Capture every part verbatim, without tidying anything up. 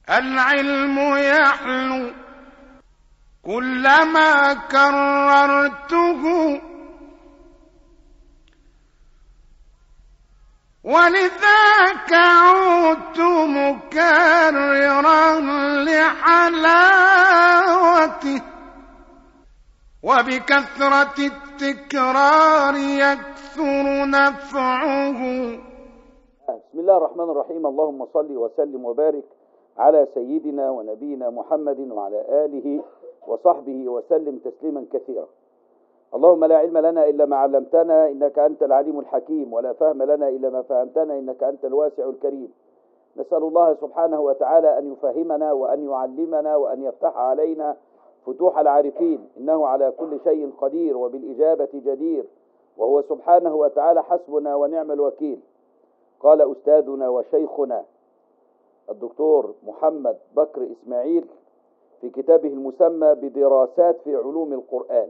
العلم يحلو كلما كررته، ولذاك عدت مكررا لحلاوته، وبكثرة التكرار يكثر نفعه. بسم الله الرحمن الرحيم. اللهم صل وسلم وبارك على سيدنا ونبينا محمد وعلى آله وصحبه وسلم تسليما كثيرا. اللهم لا علم لنا إلا ما علمتنا إنك أنت العليم الحكيم، ولا فهم لنا إلا ما فهمتنا إنك أنت الواسع الكريم. نسأل الله سبحانه وتعالى أن يفهمنا وأن يعلمنا وأن يفتح علينا فتوح العارفين، إنه على كل شيء قدير وبالإجابة جدير، وهو سبحانه وتعالى حسبنا ونعم الوكيل. قال أستاذنا وشيخنا الدكتور محمد بكر إسماعيل في كتابه المسمى بدراسات في علوم القرآن،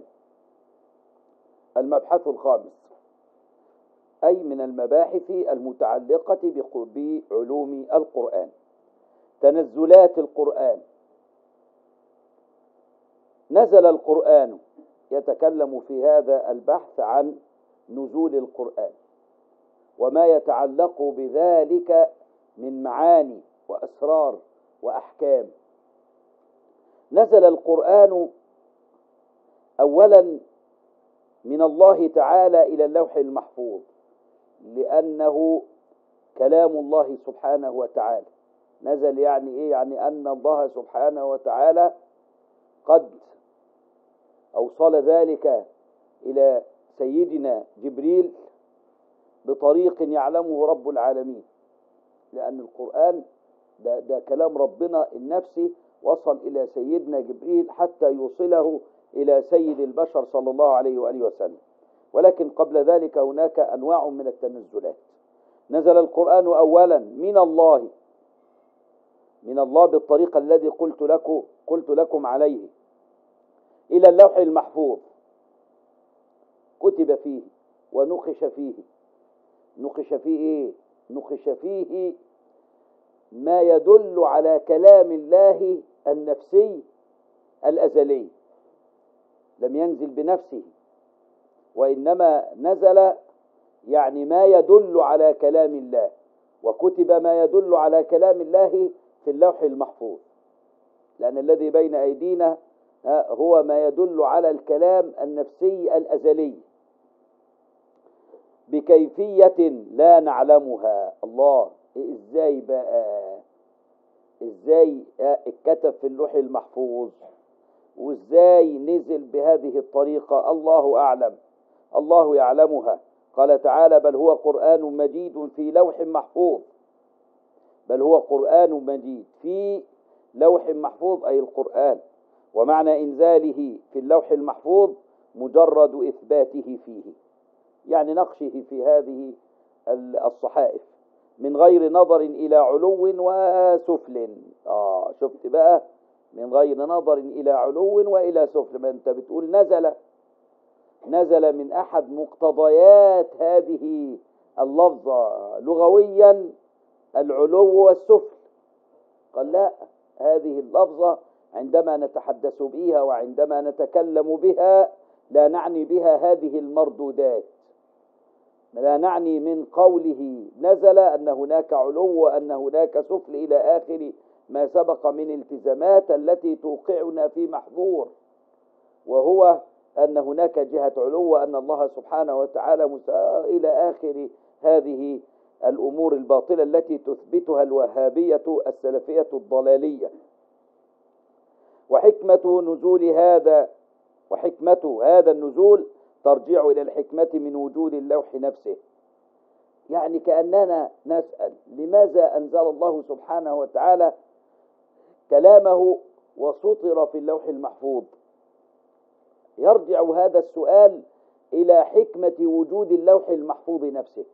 المبحث الخامس، أي من المباحث المتعلقة بعلوم القرآن، تنزلات القرآن. نزل القرآن، يتكلم في هذا البحث عن نزول القرآن وما يتعلق بذلك من معاني وأسرار وأحكام. نزل القرآن أولا من الله تعالى إلى اللوح المحفوظ، لأنه كلام الله سبحانه وتعالى. نزل يعني إيه؟ يعني أن الله سبحانه وتعالى قد أوصل ذلك إلى سيدنا جبريل بطريق يعلمه رب العالمين، لأن القرآن ده, ده كلام ربنا النفسي، وصل إلى سيدنا جبريل حتى يوصله إلى سيد البشر صلى الله عليه وآله وسلم. ولكن قبل ذلك هناك أنواع من التنزلات. نزل القرآن أولا من الله، من الله بالطريقة الذي قلت لكم قلت لكم عليه، إلى اللوح المحفوظ، كتب فيه ونقش فيه. نقش فيه إيه؟ نقش فيه ما يدل على كلام الله النفسي الأزلي، لم ينزل بنفسه، وإنما نزل يعني ما يدل على كلام الله، وكتب ما يدل على كلام الله في اللوح المحفوظ، لأن الذي بين أيدينا هو ما يدل على الكلام النفسي الأزلي بكيفية لا نعلمها. الله، إزاي بقى؟ إزاي اتكتب في اللوح المحفوظ وإزاي نزل بهذه الطريقة؟ الله أعلم، الله يعلمها. قال تعالى: بل هو قرآن مجيد في لوح محفوظ. بل هو قرآن مجيد في لوح محفوظ، أي القرآن. ومعنى إنزاله في اللوح المحفوظ مجرد إثباته فيه، يعني نقشه في هذه الصحائف من غير نظر إلى علو وسفل. آه شفت بقى؟ من غير نظر إلى علو وإلى سفل. ما أنت بتقول نزل نزل من أحد مقتضيات هذه اللفظة لغويا العلو والسفل. قال لا، هذه اللفظة عندما نتحدث بها وعندما نتكلم بها لا نعني بها هذه المردودات، لا نعني من قوله نزل أن هناك علو وأن هناك سفل إلى آخر ما سبق من التزامات التي توقعنا في محظور، وهو أن هناك جهة علو وأن الله سبحانه وتعالى مساء إلى آخر هذه الأمور الباطلة التي تثبتها الوهابية السلفية الضلالية. وحكمة نزول هذا وحكمة هذا النزول ترجع إلى الحكمة من وجود اللوح نفسه. يعني كأننا نسأل لماذا أنزل الله سبحانه وتعالى كلامه وسطر في اللوح المحفوظ؟ يرجع هذا السؤال إلى حكمة وجود اللوح المحفوظ نفسه.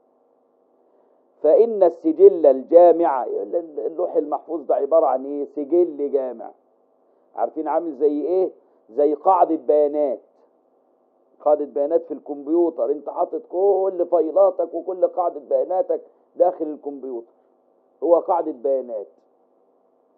فإن السجل الجامع، اللوح المحفوظ ده عبارة عن إيه؟ سجل جامع. عارفين عامل زي إيه؟ زي قاعدة بيانات. قاعدة بيانات في الكمبيوتر، انت حاطط كل فايلاتك وكل قاعدة بياناتك داخل الكمبيوتر، هو قاعدة بيانات.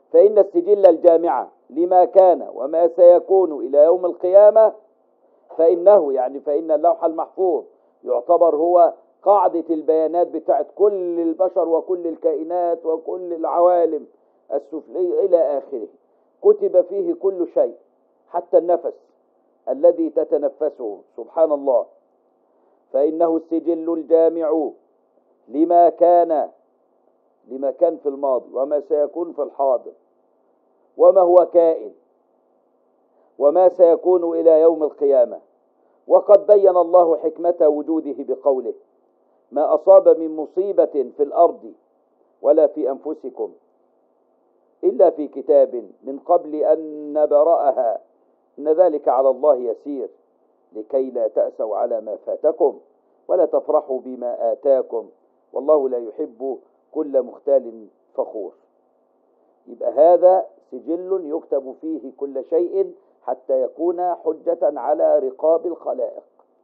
فإن السجل الجامع لما كان وما سيكون إلى يوم القيامة، فإنه يعني فإن اللوح المحفوظ يعتبر هو قاعدة البيانات بتاعت كل البشر وكل الكائنات وكل العوالم السفلية إلى آخره. كتب فيه كل شيء حتى النفس الذي تتنفسه، سبحان الله. فإنه السجل الجامع لما كان لما كان في الماضي وما سيكون في الحاضر وما هو كائن وما سيكون إلى يوم القيامة. وقد بين الله حكمة وجوده بقوله: ما أصاب من مصيبة في الأرض ولا في أنفسكم إلا في كتاب من قبل أن نبرأها إن ذلك على الله يسير لكي لا تأسوا على ما فاتكم ولا تفرحوا بما آتاكم والله لا يحب كل مختال فخور. يبقى هذا سجل يكتب فيه كل شيء حتى يكون حجة على رقاب الخلائق.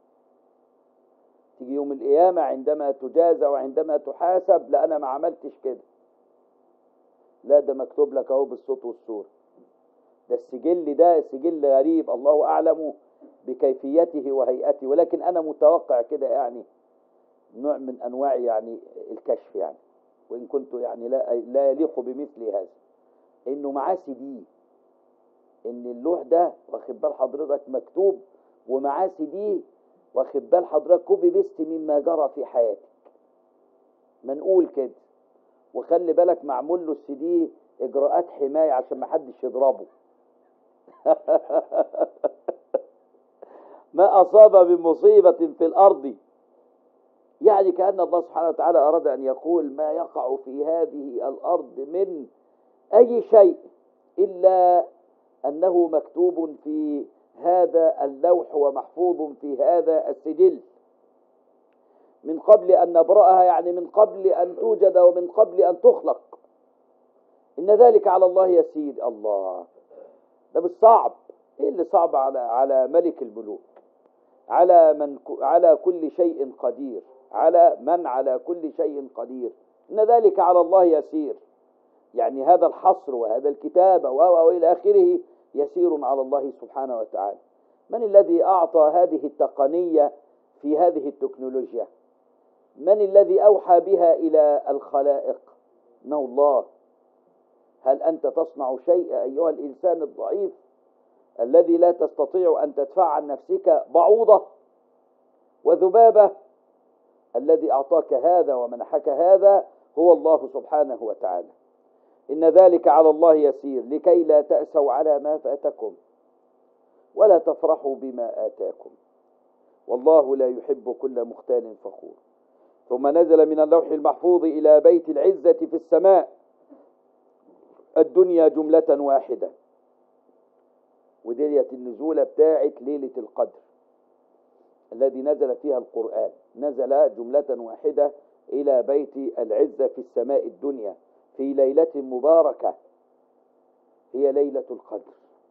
تيجي يوم القيامة عندما تجازى وعندما تحاسب: لا أنا ما عملتش كده، لا ده مكتوب لك أهو بالصوت والصورة. ده السجل ده سجل غريب، الله أعلم بكيفيته وهيئته، ولكن أنا متوقع كده يعني نوع من أنواع يعني الكشف، يعني وإن كنت يعني لا لا يليق بمثل هذا، إنه معاه سي دي، إن اللوح ده واخد بال حضرتك مكتوب ومعاه سي دي، واخد بال حضرتك كوبي بيست مما جرى في حياتك، منقول كده. وخلي بالك معمول له السي دي إجراءات حماية عشان ما حدش يضربه. ما أصاب من مصيبة في الأرض، يعني كأن الله سبحانه وتعالى أراد أن يقول: ما يقع في هذه الأرض من أي شيء إلا أنه مكتوب في هذا اللوح ومحفوظ في هذا السجل من قبل أن نبرأها، يعني من قبل أن توجد ومن قبل أن تخلق. إن ذلك على الله يسير. الله، ده بالصعب. إيه اللي صعب على على ملك الملوك، على من على كل شيء قدير، على من على كل شيء قدير. إن ذلك على الله يسير، يعني هذا الحصر وهذا الكتابة وإلى آخره يسير على الله سبحانه وتعالى. من الذي أعطى هذه التقنية في هذه التكنولوجيا؟ من الذي أوحى بها إلى الخلائق؟ إنه الله. هل أنت تصنع شيء أيها الإنسان الضعيف الذي لا تستطيع أن تدفع عن نفسك بعوضة وذبابة؟ الذي أعطاك هذا ومنحك هذا هو الله سبحانه وتعالى. إن ذلك على الله يسير لكي لا تأسوا على ما فاتكم ولا تفرحوا بما آتاكم والله لا يحب كل مختال فخور. ثم نزل من اللوح المحفوظ إلى بيت العزة في السماء الدنيا جملة واحدة، وديت النزولة بتاعت ليلة القدر الذي نزل فيها القرآن، نزل جملة واحدة إلى بيت العزة في السماء الدنيا في ليلة مباركة هي ليلة القدر.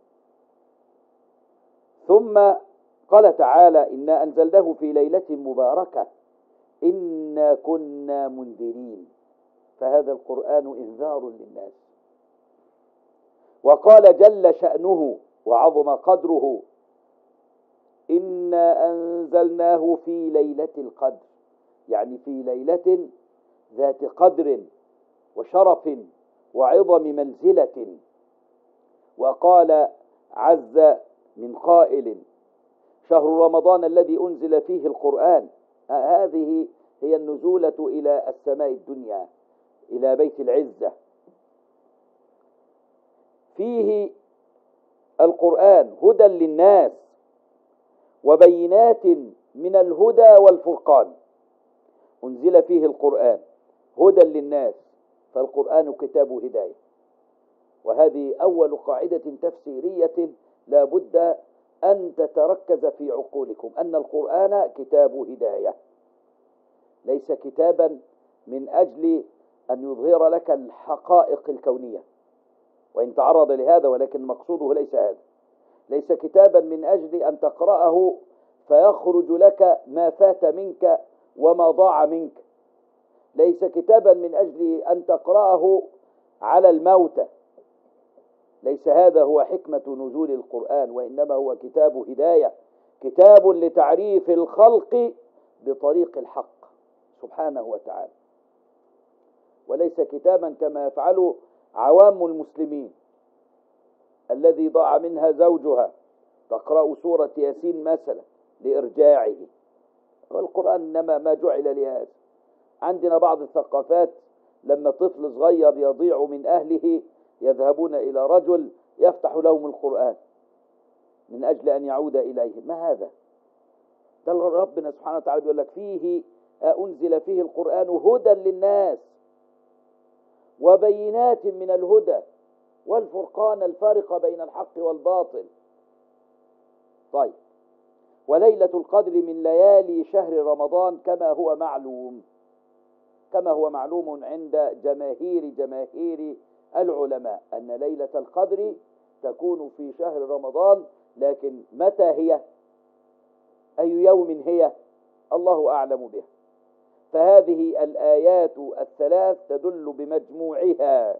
ثم قال تعالى: إنا أنزلناه في ليلة مباركة إنا كنا منذرين. فهذا القرآن إنذار للناس. وقال جل شأنه وعظم قدره: إنا أنزلناه في ليلة القدر، يعني في ليلة ذات قدر وشرف وعظم منزلة. وقال عز من قائل: شهر رمضان الذي أنزل فيه القرآن. هذه هي النزولة إلى السماء الدنيا إلى بيت العزة. فيه القرآن هدى للناس وبينات من الهدى والفرقان. أنزل فيه القرآن هدى للناس، فالقرآن كتاب هداية. وهذه أول قاعدة تفسيرية لا بد أن تتركز في عقولكم، أن القرآن كتاب هداية، ليس كتابا من أجل أن يظهر لك الحقائق الكونية، وإن تعرض لهذا، ولكن مقصوده ليس هذا. ليس كتابا من أجل أن تقرأه فيخرج لك ما فات منك وما ضاع منك. ليس كتابا من أجل أن تقرأه على الموتى ليس هذا هو حكمة نزول القرآن، وإنما هو كتاب هداية، كتاب لتعريف الخلق بطريق الحق سبحانه وتعالى، وليس كتابا كما يفعل عوام المسلمين الذي ضاع منها زوجها تقرأ سورة ياسين مثلا لإرجاعه، والقرآن إنما ما جعل لهذا. عندنا بعض الثقافات لما طفل صغير يضيع من أهله يذهبون إلى رجل يفتح لهم القرآن من أجل أن يعود إليه. ما هذا؟ ده ربنا سبحانه وتعالى بيقول لك فيه أنزل فيه القرآن هدى للناس وبينات من الهدى والفرقان الفارق بين الحق والباطل. طيب، وليلة القدر من ليالي شهر رمضان كما هو معلوم كما هو معلوم عند جماهير جماهير العلماء أن ليلة القدر تكون في شهر رمضان، لكن متى هي؟ أي يوم هي؟ الله أعلم به. فهذه الآيات الثلاث تدل بمجموعها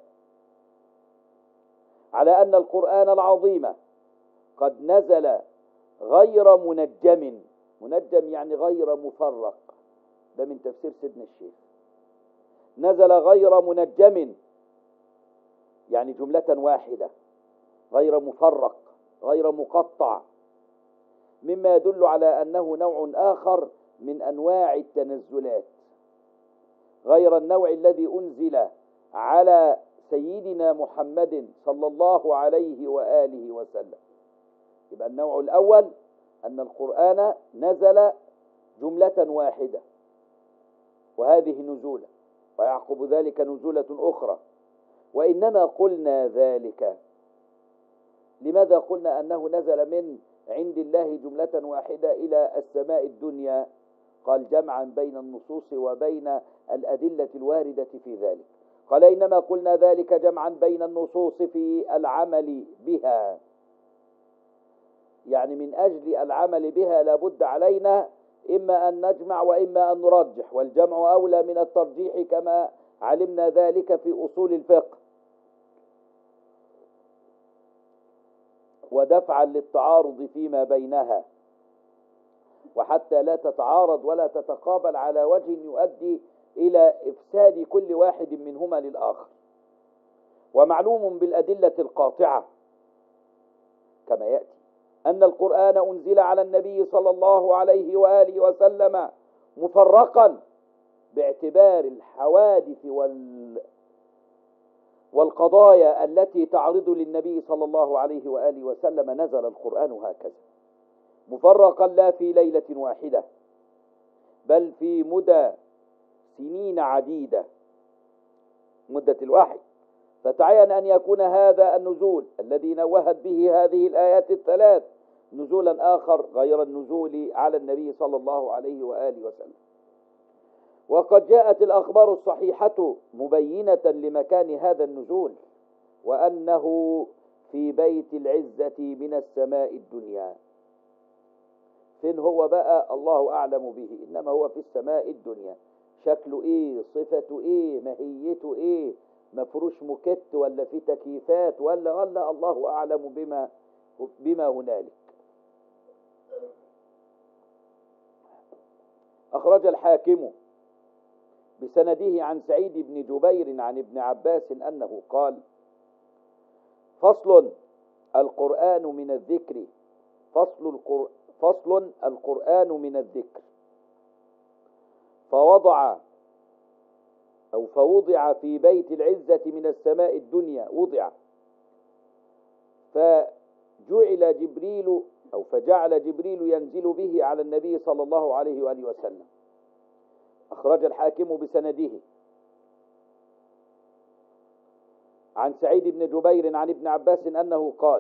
على أن القرآن العظيم قد نزل غير منجم، منجم يعني غير مفرق، ده من تفسير سيدنا الشيخ. نزل غير منجم يعني جملة واحدة، غير مفرق غير مقطع، مما يدل على أنه نوع آخر من أنواع التنزلات، غير النوع الذي أنزل على سيدنا محمد صلى الله عليه وآله وسلم. يبقى النوع الأول أن القرآن نزل جملة واحدة وهذه نزولة، ويعقب ذلك نزولة أخرى. وإنما قلنا ذلك، لماذا قلنا أنه نزل من عند الله جملة واحدة إلى السماء الدنيا؟ قال جمعا بين النصوص وبين الأدلة الواردة في ذلك. قال إنما قلنا ذلك جمعا بين النصوص في العمل بها، يعني من أجل العمل بها لابد علينا إما أن نجمع وإما أن نرجح، والجمع أولى من الترجيح كما علمنا ذلك في أصول الفقه، ودفعا للتعارض فيما بينها، وحتى لا تتعارض ولا تتقابل على وجه يؤدي إلى إفساد كل واحد منهما للآخر. ومعلوم بالأدلة القاطعة كما يأتي أن القرآن أنزل على النبي صلى الله عليه وآله وسلم مفرقا باعتبار الحوادث وال والقضايا التي تعرض للنبي صلى الله عليه وآله وسلم. نزل القرآن هكذا مفرقا لا في ليلة واحدة، بل في مدى سنين عديدة، مدة الوحي. فتعين أن يكون هذا النزول الذي نوهت به هذه الآيات الثلاث نزولا آخر غير النزول على النبي صلى الله عليه وآله وسلم. وقد جاءت الأخبار الصحيحة مبينة لمكان هذا النزول، وأنه في بيت العزة من السماء الدنيا. فين هو بقى؟ الله أعلم به، إنما هو في السماء الدنيا. شكله إيه؟ صفته إيه؟ ماهيته إيه؟ مفروش مكت ولا في تكييفات ولا ولا الله أعلم بما بما هنالك. أخرج الحاكم بسنده عن سعيد بن جبير عن ابن عباس أنه قال: فصل القرآن من الذكر فصل القر... فصل القرآن من الذكر فوضع أو فوضع في بيت العزة من السماء الدنيا، وضع فجعل جبريل أو فجعل جبريل ينزل به على النبي صلى الله عليه وآله وسلم. أخرج الحاكم بسنده عن سعيد بن جبير عن ابن عباس أنه قال: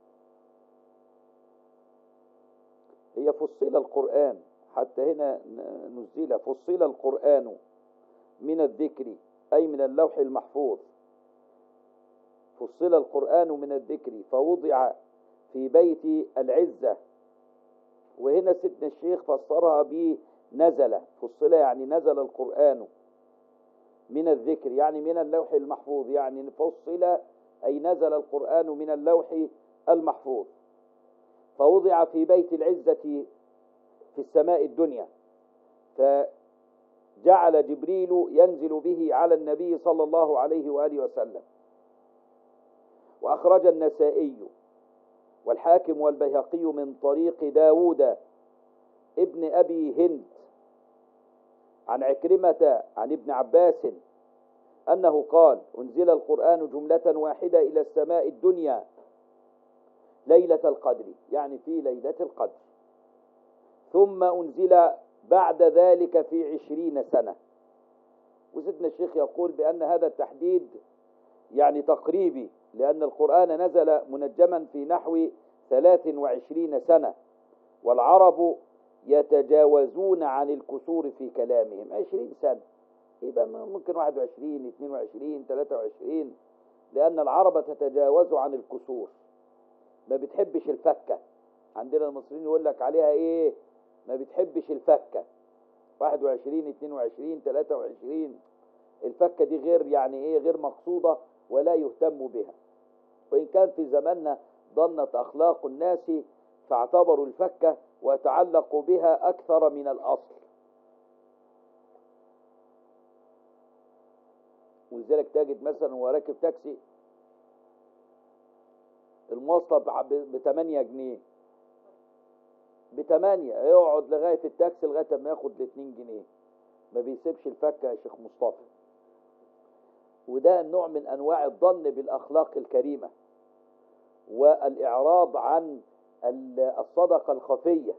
هي فصل القرآن، حتى هنا نزل فصل القرآن من الذكر أي من اللوح المحفوظ. فصل القرآن من الذكر فوضع في بيت العزة. وهنا سيدنا الشيخ فسرها بنزل، فصل يعني نزل القرآن من الذكر يعني من اللوح المحفوظ، يعني فصل أي نزل القرآن من اللوح المحفوظ، فوضع في بيت العزة في السماء الدنيا، فجعل جبريل ينزل به على النبي صلى الله عليه وآله وسلم. وأخرج النسائي والحاكم والبيهقي من طريق داود ابن أبي هند عن عكرمة عن ابن عباس أنه قال: أنزل القرآن جملة واحدة إلى السماء الدنيا ليلة القدر، يعني في ليلة القدر، ثم أنزل بعد ذلك في عشرين سنة. وسيدنا الشيخ يقول بأن هذا التحديد يعني تقريبي، لأن القرآن نزل منجما في نحو ثلاث وعشرين سنة، والعرب يتجاوزون عن الكسور في كلامهم. عشرين سنة يبقى ممكن واحد وعشرين، اثنين وعشرين، ثلاثة وعشرين، لأن العرب تتجاوز عن الكسور، ما بتحبش الفكة. عندنا المصريين يقول لك عليها ايه؟ ما بتحبش الفكة. واحد وعشرين، اثنين وعشرين، ثلاثة وعشرين، الفكة دي غير يعني ايه، غير مقصودة ولا يهتم بها. وإن كان في زماننا ضنت أخلاق الناس فاعتبروا الفكة وتعلقوا بها أكثر من الأصل. ولذلك تجد مثلا وراكب تاكسي المواصلة بثمانية جنيه، بثمانية يقعد لغاية التاكسي لغاية ما ياخد الاثنين جنيه، ما بيسيبش الفكة يا شيخ مصطفى. وده نوع من أنواع الظن بالأخلاق الكريمة والإعراض عن الصدقة الخفية.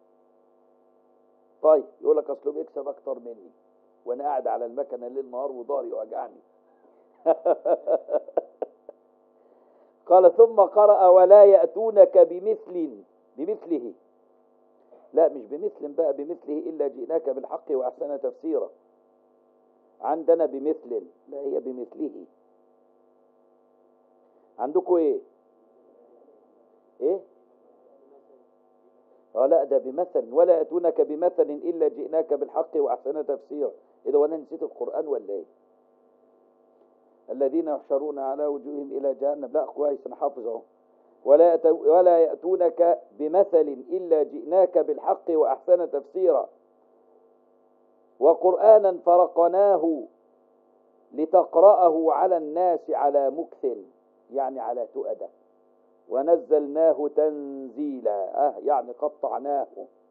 طيب يقول لك أصله بيكسب أكتر مني وأنا قاعد على المكنة ليل نهار وضاري وجعني. قال: ثم قرأ: ولا يأتونك بمثل بمثله، لا مش بمثل بقى، بمثله إلا جئناك بالحق وأحسن تفسيرا. عندنا بمثل، لا هي بمثله. عندكم ايه ايه اه لا ده بمثل. ولا يأتونك بمثل إلا جئناك بالحق وأحسن تفسيرا. ايه ده، وانا نسيت القرآن ولا ايه؟ الذين يحشرون على وجوههم إلى جهنم. لا كويس انا حافظ اهو. ولا ولا يأتونك بمثل إلا جئناك بالحق وأحسن تفسيرا وقرآنا فرقناه لتقرأه على الناس على مكث، يعني على تؤدة، ونزلناه تنزيلا، أه يعني قطعناه.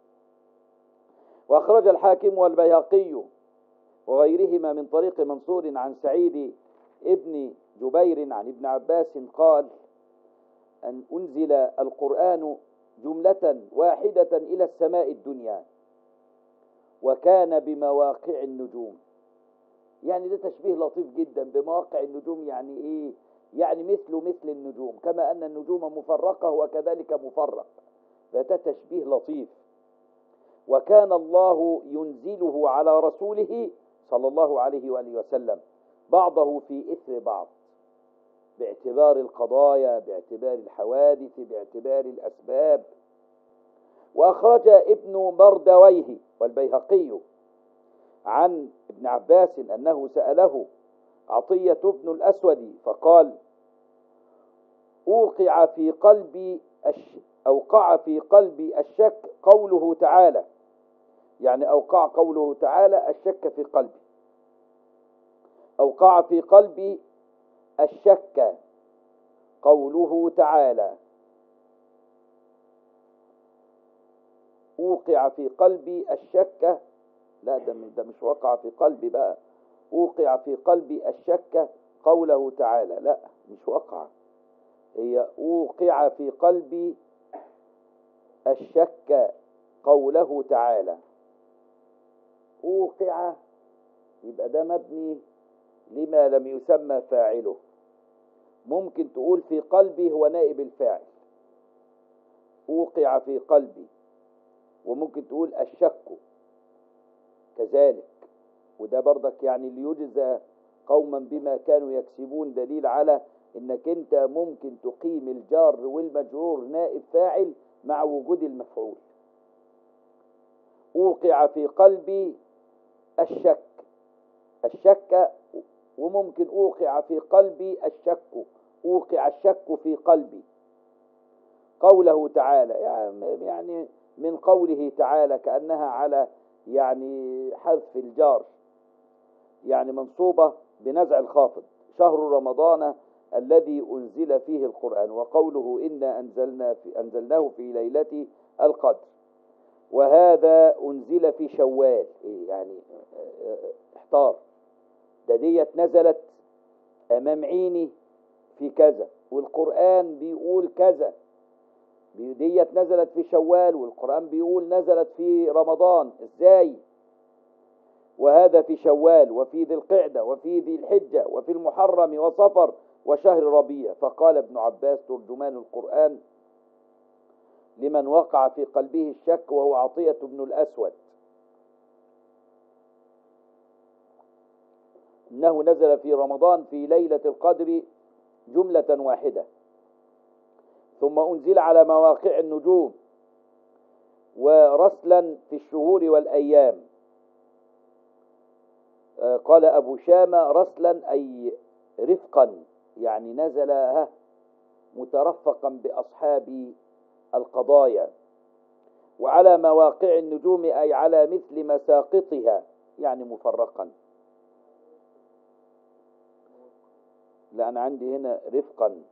وأخرج الحاكم والبيهقي وغيرهما من طريق منصور عن سعيد ابن جبير عن ابن عباس قال: أن أنزل القرآن جملة واحدة إلى السماء الدنيا وكان بمواقع النجوم. يعني ده تشبيه لطيف جدا بمواقع النجوم. يعني إيه؟ يعني مثل مثل النجوم، كما أن النجوم مفرقة وكذلك مفرق، فده تشبيه لطيف. وكان الله ينزله على رسوله صلى الله عليه وآله وسلم بعضه في إثر بعض، باعتبار القضايا، باعتبار الحوادث، باعتبار الأسباب. وأخرج ابن مردويه والبيهقي عن ابن عباس أنه سأله عطية بن الأسود فقال: أوقع في قلبي الش... أوقع في قلبي الشك قوله تعالى، يعني أوقع قوله تعالى الشك في قلبي. أوقع في قلبي الشك قوله تعالى. أوقع في قلبي الشك، لا ده, ده مش وقع في قلبي بقى. أوقع في قلبي الشك قوله تعالى، لا مش وقع، هي أوقع في قلبي الشك قوله تعالى. أوقع يبقى ده مبني لما لم يسمى فاعله. ممكن تقول في قلبي هو نائب الفاعل، أوقع في قلبي، وممكن تقول الشك كذلك. وده برضك يعني ليجزى قوما بما كانوا يكسبون، دليل على انك انت ممكن تقيم الجار والمجرور نائب فاعل مع وجود المفعول. أوقع في قلبي الشك، الشك، وممكن أوقع في قلبي الشك، أوقع في قلبي. قوله تعالى يعني من قوله تعالى كأنها على يعني حذف الجار، يعني منصوبة بنزع الخافض. شهر رمضان الذي أنزل فيه القرآن، وقوله إنا أنزلنا في أنزلناه في ليلة القدر، وهذا أنزل في شوال. يعني احتار، ده ديت نزلت أمام عيني في كذا والقرآن بيقول كذا، ديت نزلت في شوال والقرآن بيقول نزلت في رمضان، ازاي؟ وهذا في شوال وفي ذي القعدة وفي ذي الحجة وفي المحرم وصفر وشهر ربيع. فقال ابن عباس ترجمان القرآن لمن وقع في قلبه الشك، وهو عطية بن الأسود، إنه نزل في رمضان في ليلة القدر جملة واحدة، ثم أنزل على مواقع النجوم ورسلا في الشهور والأيام. قال أبو شامة رسلا أي رفقا، يعني نزل مترفقا بأصحاب القضايا. وعلى مواقع النجوم أي على مثل مساقطها، يعني مفرقا. لأن عندي هنا رفقا،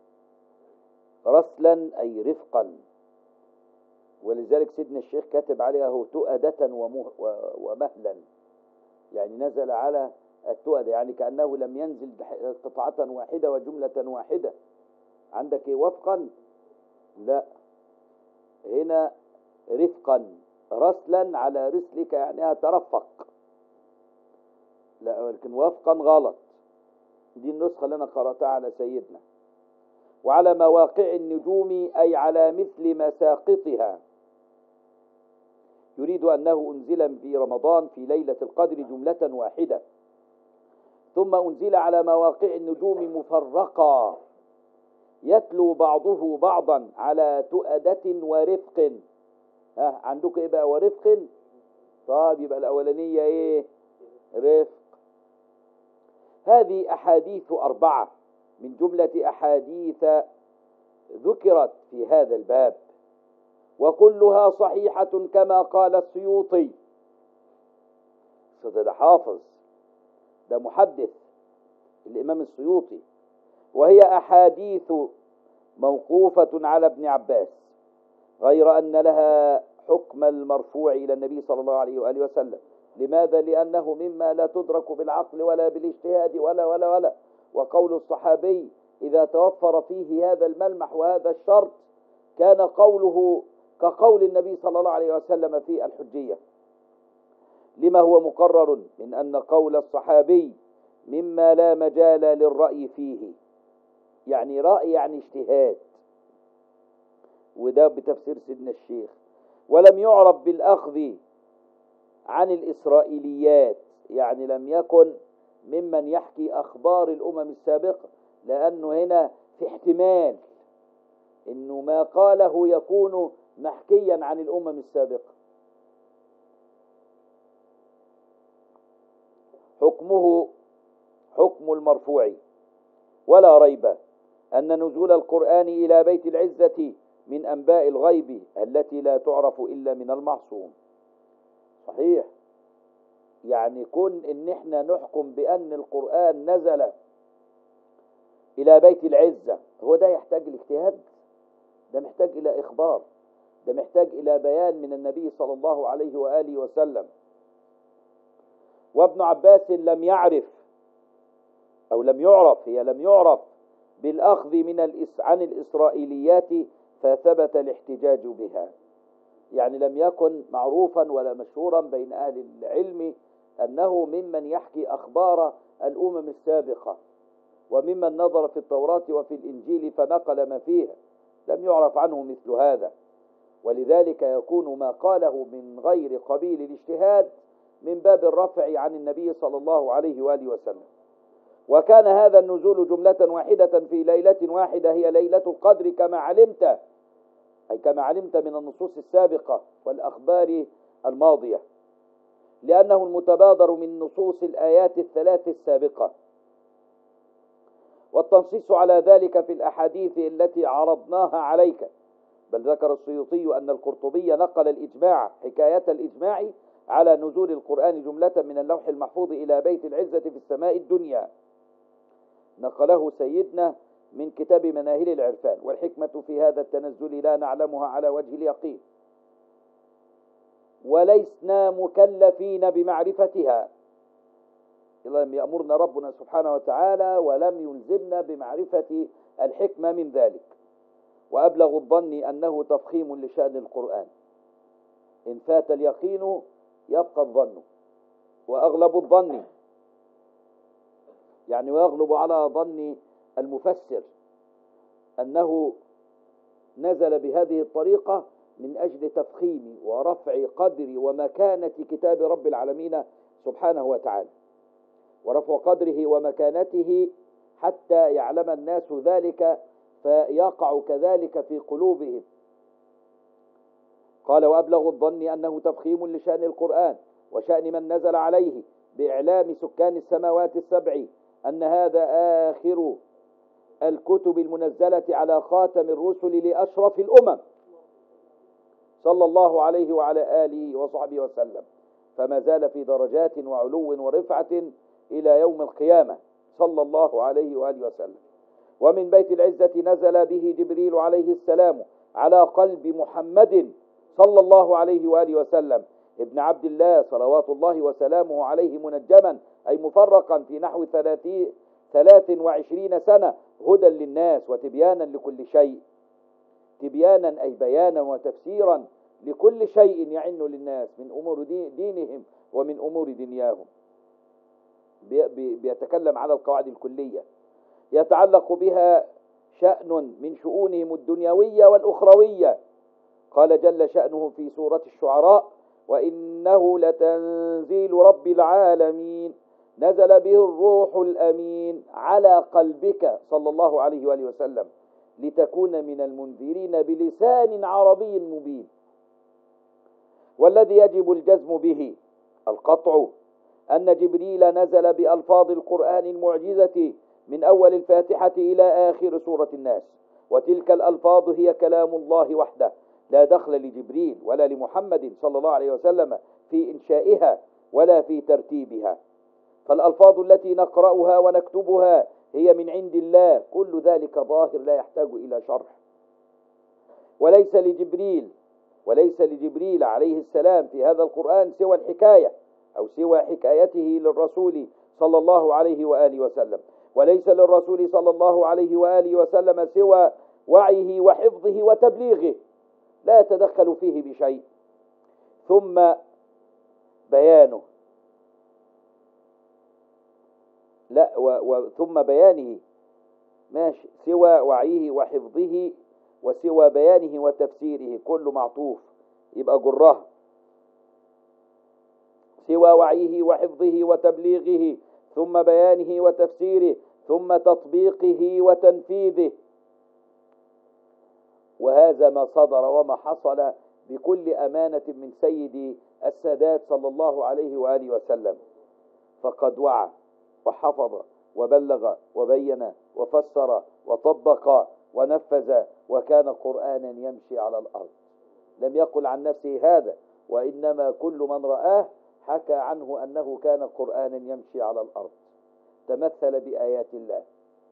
رسلا أي رفقا، ولذلك سيدنا الشيخ كاتب عليها تؤدة ومهلا، يعني نزل على التؤدة، يعني كأنه لم ينزل قطعة واحدة وجملة واحدة. عندك ايه وفقا؟ لا، هنا رفقا، رسلا على رسلك يعني ترفق، لا ولكن وفقا غلط. دي النسخة اللي أنا قرأتها على سيدنا. وعلى مواقع النجوم أي على مثل مساقطها، يريد أنه أنزل في رمضان في ليلة القدر جملة واحدة، ثم أنزل على مواقع النجوم مفرقا يتلو بعضه بعضا على تؤدة ورفق. ها عندك إيه بقى ورفق؟ طيب يبقى الأولانية إيه؟ رفق. هذه أحاديث أربعة من جملة أحاديث ذكرت في هذا الباب، وكلها صحيحة كما قال السيوطي. ده حافظ، ده محدث الإمام السيوطي. وهي أحاديث موقوفة على ابن عباس، غير أن لها حكم المرفوع إلى النبي صلى الله عليه وآله وسلم. لماذا؟ لأنه مما لا تدرك بالعقل ولا بالاجتهاد ولا ولا ولا وقول الصحابي إذا توفر فيه هذا الملمح وهذا الشرط كان قوله كقول النبي صلى الله عليه وسلم في الحجية، لما هو مقرر من أن قول الصحابي مما لا مجال للرأي فيه، يعني رأي يعني اجتهاد، وده بتفسير سيدنا الشيخ. ولم يعرف بالأخذ عن الإسرائيليات، يعني لم يكن ممن يحكي أخبار الأمم السابقة، لأنه هنا في احتمال إنه ما قاله يكون محكيا عن الأمم السابقة. حكمه حكم المرفوع، ولا ريب أن نزول القرآن إلى بيت العزة من أنباء الغيب التي لا تعرف إلا من المعصوم. صحيح، يعني كن إن احنا نحكم بأن القرآن نزل إلى بيت العزة، هو ده يحتاج الاجتهاد؟ ده محتاج إلى إخبار، ده محتاج إلى بيان من النبي صلى الله عليه وآله وسلم. وابن عباس لم يعرف أو لم يعرف هي لم يعرف بالأخذ من الإس عن الإسرائيليات فثبت الاحتجاج بها، يعني لم يكن معروفا ولا مشهورا بين أهل العلم أنه ممن يحكي أخبار الأمم السابقة وممن نظر في التوراة وفي الإنجيل فنقل ما فيها، لم يعرف عنه مثل هذا. ولذلك يكون ما قاله من غير قبيل الاجتهاد من باب الرفع عن النبي صلى الله عليه وآله وسلم. وكان هذا النزول جملة واحدة في ليلة واحدة هي ليلة القدر كما علمت، أي كما علمت من النصوص السابقة والأخبار الماضية، لأنه المتبادر من نصوص الآيات الثلاث السابقة. والتنصيص على ذلك في الأحاديث التي عرضناها عليك. بل ذكر السيوطي أن القرطبي نقل الإجماع حكاية الإجماع على نزول القرآن جملة من اللوح المحفوظ إلى بيت العزة في السماء الدنيا، نقله سيدنا من كتاب مناهل العرفان. والحكمة في هذا التنزل لا نعلمها على وجه اليقين، ولسنا مكلفين بمعرفتها. لم يأمرنا ربنا سبحانه وتعالى ولم يلزمنا بمعرفة الحكمة من ذلك. وأبلغ الظن أنه تفخيم لشأن القرآن. إن فات اليقين يبقى الظن، وأغلب الظن يعني ويغلب على ظن المفسر أنه نزل بهذه الطريقة من أجل تفخيم ورفع قدر ومكانة كتاب رب العالمين سبحانه وتعالى، ورفع قدره ومكانته حتى يعلم الناس ذلك فيقع كذلك في قلوبهم. قال: وأبلغ الظن أنه تفخيم لشأن القرآن وشأن من نزل عليه، بإعلام سكان السماوات السبع أن هذا آخر الكتب المنزلة على خاتم الرسل لأشرف الأمم صلى الله عليه وعلى آله وصحبه وسلم، فما زال في درجات وعلو ورفعة إلى يوم القيامة صلى الله عليه وآله وسلم. ومن بيت العزة نزل به جبريل عليه السلام على قلب محمد صلى الله عليه وآله وسلم ابن عبد الله صلوات الله وسلامه عليه، منجما أي مفرقا في نحو ثلاث وعشرين سنة، هدى للناس وتبيانا لكل شيء. تبيانا أي بيانا وتفسيرا لكل شيء يعن للناس من أمور دينهم ومن أمور دنياهم. بيتكلم على القواعد الكلية يتعلق بها شأن من شؤونهم الدنيوية والأخروية. قال جل شأنه في سورة الشعراء: وإنه لتنزيل رب العالمين نزل به الروح الأمين على قلبك صلى الله عليه وآله وسلم لتكون من المنذرين بلسان عربي مبين. والذي يجب الجزم به القطع أن جبريل نزل بألفاظ القرآن المعجزة من أول الفاتحة إلى آخر سورة الناس، وتلك الألفاظ هي كلام الله وحده، لا دخل لجبريل ولا لمحمد صلى الله عليه وسلم في إنشائها ولا في ترتيبها. فالألفاظ التي نقرأها ونكتبها هي من عند الله، كل ذلك ظاهر لا يحتاج إلى شرح. وليس لجبريل وليس لجبريل عليه السلام في هذا القرآن سوى الحكاية أو سوى حكايته للرسول صلى الله عليه وآله وسلم، وليس للرسول صلى الله عليه وآله وسلم سوى وعيه وحفظه وتبليغه، لا يتدخل فيه بشيء. ثم بيانه لا و و ثم بيانه ماشي، سوى وعيه وحفظه وسوى بيانه وتفسيره، كل معطوف يبقى جرها. سوى وعيه وحفظه وتبليغه، ثم بيانه وتفسيره، ثم تطبيقه وتنفيذه. وهذا ما صدر وما حصل بكل أمانة من سيد السادات صلى الله عليه وآله وسلم، فقد وعى وحفظ وبلغ وبين وفسر وطبق ونفذ، وكان قرآنا يمشي على الأرض. لم يقل عن نفسه هذا، وإنما كل من رآه حكى عنه أنه كان قرآنا يمشي على الأرض، تمثل بآيات الله.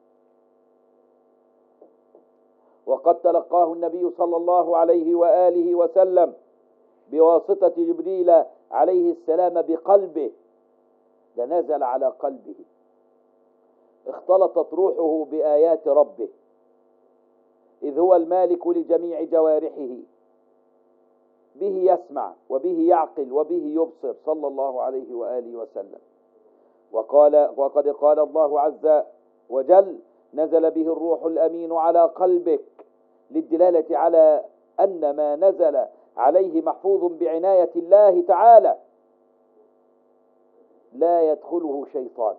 وقد تلقاه النبي صلى الله عليه وآله وسلم بواسطة جبريل عليه السلام بقلبه، لنزل على قلبه، اختلطت روحه بآيات ربه، إذ هو المالك لجميع جوارحه، به يسمع وبه يعقل وبه يبصر صلى الله عليه وآله وسلم. وقال وقد قال الله عز وجل: نزل به الروح الأمين على قلبك، للدلالة على أن ما نزل عليه محفوظ بعناية الله تعالى، لا يدخله شيطان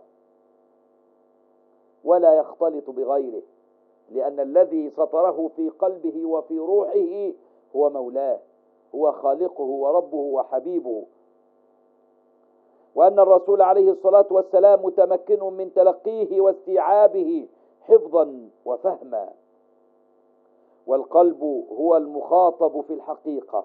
ولا يختلط بغيره، لأن الذي سطره في قلبه وفي روحه هو مولاه، هو خالقه وربه وحبيبه. وأن الرسول عليه الصلاة والسلام متمكن من تلقيه واستيعابه حفظا وفهما. والقلب هو المخاطب في الحقيقة،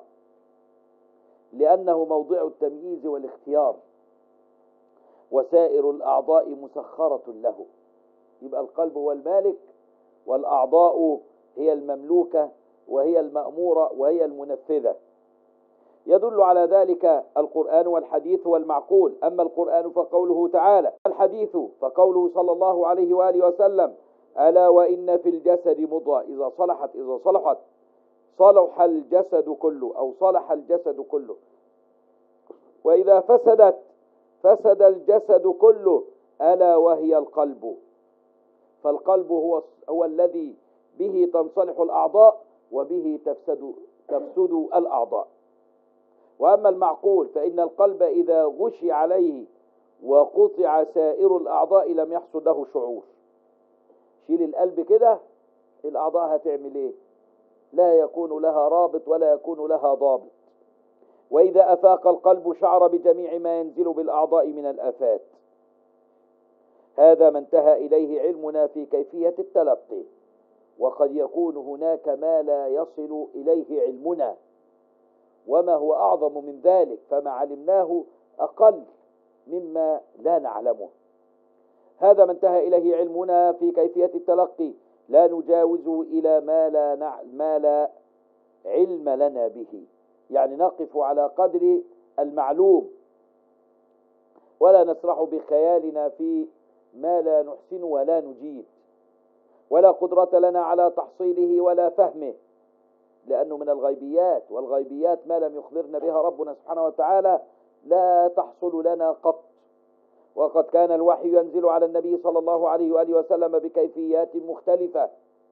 لأنه موضع التمييز والاختيار، وسائر الأعضاء مسخرة له. يبقى القلب هو المالك، والأعضاء هي المملوكة وهي المأمورة وهي المنفذة. يدل على ذلك القرآن والحديث والمعقول. أما القرآن فقوله تعالى، الحديث فقوله صلى الله عليه وآله وسلم: ألا وإن في الجسد مضغة إذا صلحت إذا صلحت صلح الجسد كله، أو صلح الجسد كله، وإذا فسدت فسد الجسد كله، ألا وهي القلب. فالقلب هو هو الذي به تنصلح الأعضاء وبه تفسد تفسد الأعضاء. وأما المعقول فإن القلب إذا غشي عليه وقطع سائر الأعضاء لم يحصل له شعور. شيل القلب كده، الأعضاء هتعمل إيه؟ لا يكون لها رابط ولا يكون لها ضابط. وإذا أفاق القلب شعر بجميع ما ينزل بالأعضاء من الآفات. هذا ما انتهى إليه علمنا في كيفية التلقي، وقد يكون هناك ما لا يصل إليه علمنا، وما هو أعظم من ذلك فما علمناه أقل مما لا نعلمه. هذا ما انتهى إليه علمنا في كيفية التلقي، لا نجاوز إلى ما لا, نع... ما لا علم لنا به، يعني نقف على قدر المعلوم، ولا نسرح بخيالنا في ما لا نحسن ولا نجيد، ولا قدرة لنا على تحصيله ولا فهمه، لأنه من الغيبيات، والغيبيات ما لم يخبرنا بها ربنا سبحانه وتعالى لا تحصل لنا قط. وقد كان الوحي ينزل على النبي صلى الله عليه وآله وسلم بكيفيات مختلفة،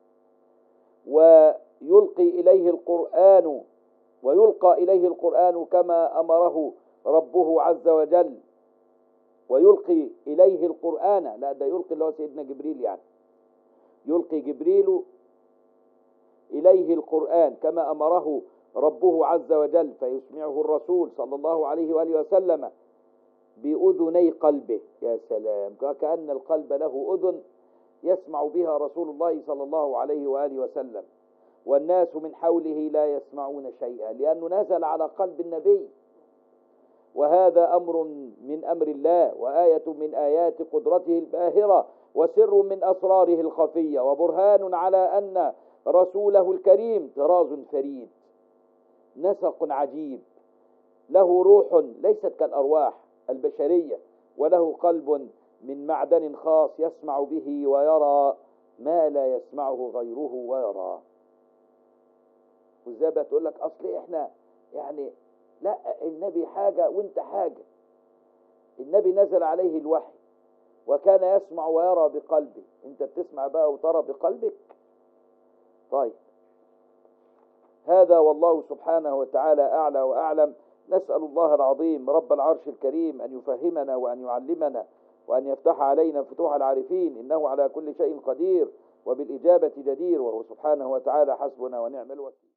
ويلقي إليه القرآن ويلقى إليه القرآن كما أمره ربه عز وجل، ويلقي إليه القرآن، لا ده يلقي اللي هو سيدنا جبريل، يعني يلقي جبريل إليه القرآن كما أمره ربه عز وجل، فيسمعه الرسول صلى الله عليه وآله وسلم بأذني قلبه. يا سلام، كأن القلب له أذن يسمع بها رسول الله صلى الله عليه وآله وسلم، والناس من حوله لا يسمعون شيئا، لأنه نزل على قلب النبي. وهذا أمر من أمر الله، وآية من آيات قدرته الباهرة، وسر من أسراره الخفية، وبرهان على أن رسوله الكريم طراز فريد، نسق عجيب، له روح ليست كالأرواح البشرية، وله قلب من معدن خاص يسمع به ويرى ما لا يسمعه غيره ويرى. وزي بتقول لك أصل إحنا يعني لا، النبي حاجة وانت حاجة. النبي نزل عليه الوحي وكان يسمع ويرى بقلبه، انت بتسمع بقى وترى بقلبك. طيب، هذا والله سبحانه وتعالى أعلى وأعلم. نسأل الله العظيم رب العرش الكريم أن يفهمنا وأن يعلمنا وأن يفتح علينا فتوح العارفين، إنه على كل شيء قدير وبالإجابة جدير، وهو سبحانه وتعالى حسبنا ونعم الوكيل.